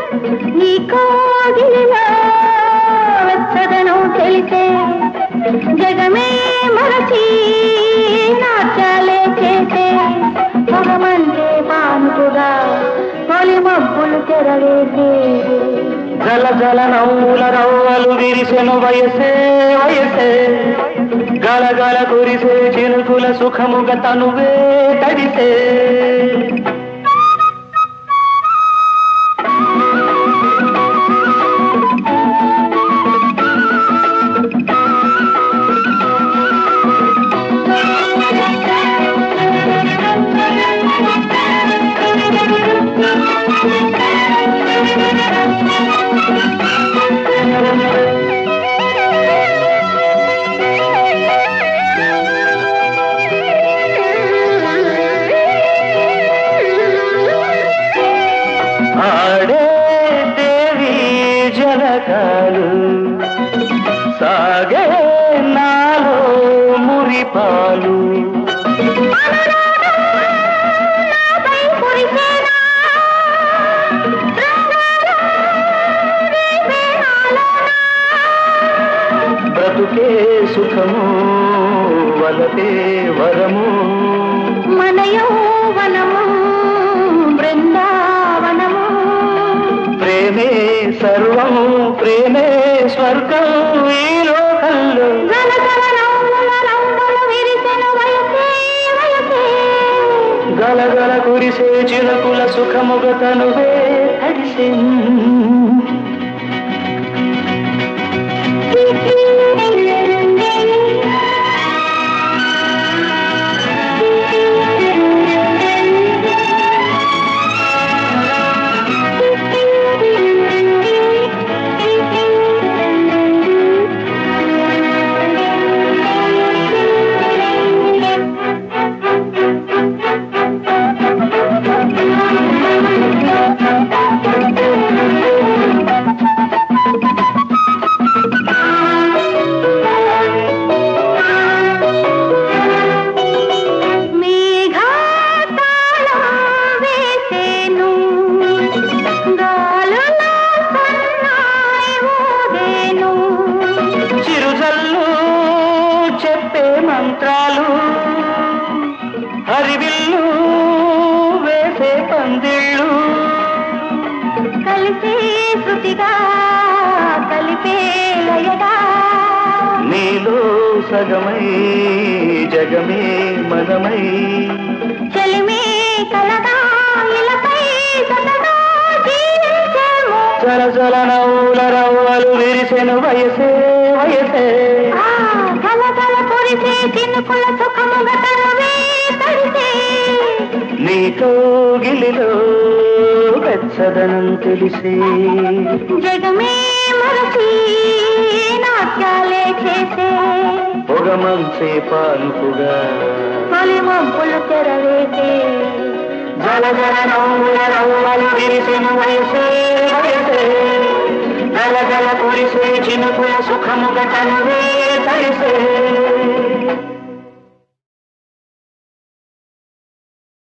నీ కోగిలిలో వెచ్చదనం తెలిసే జగమే మరచి నాట్యాలే చేసే పొగమంటే పానుకుగా తొలి మబ్బులు తెరవేసే జల జల నవ్వుల రవ్వలు విరిసెను వయసే వయసే గలగల కురిసే చినుకుల సుఖముగ తనువే తడిసే ఆడే దేవి జలకాలు సాగే నాలో మురిపాలు బ్రతుకే సుఖము వలపే వరము మనయో వనము బృందావనము ప్రేమే సర్వము ప్రేమే స్వర్గం ఈ లోకంలో గలగల కురిసే చినుకుల సుఖముగ తనువే తడిసే మంత్రాలు హరివిల్లు వేసే పందిళ్ళు కలిసే శృతిగా కలిపే లయగా నీలో సగమై జగమే మనమై చెలిమే కలగా ఇలపై సతగా జీవించేము జల జల నవ్వుల రవ్వలు విరిసెను వయసే వయసే చినుకుల సుఖముగా తనువే తడిసే నీ కోగిలిలో వెచ్చదనం తెలిసే జగమే మరచి నాట్యాలే చేసే పొగమంచే పానుకుగా తొలి మబ్బులు తెరవేసే జల జల నవ్వుల రవ్వలు విరిసెను వయసే వయసే గలగల కురిసే చినుకుల సుఖముగ తనువే తడిసే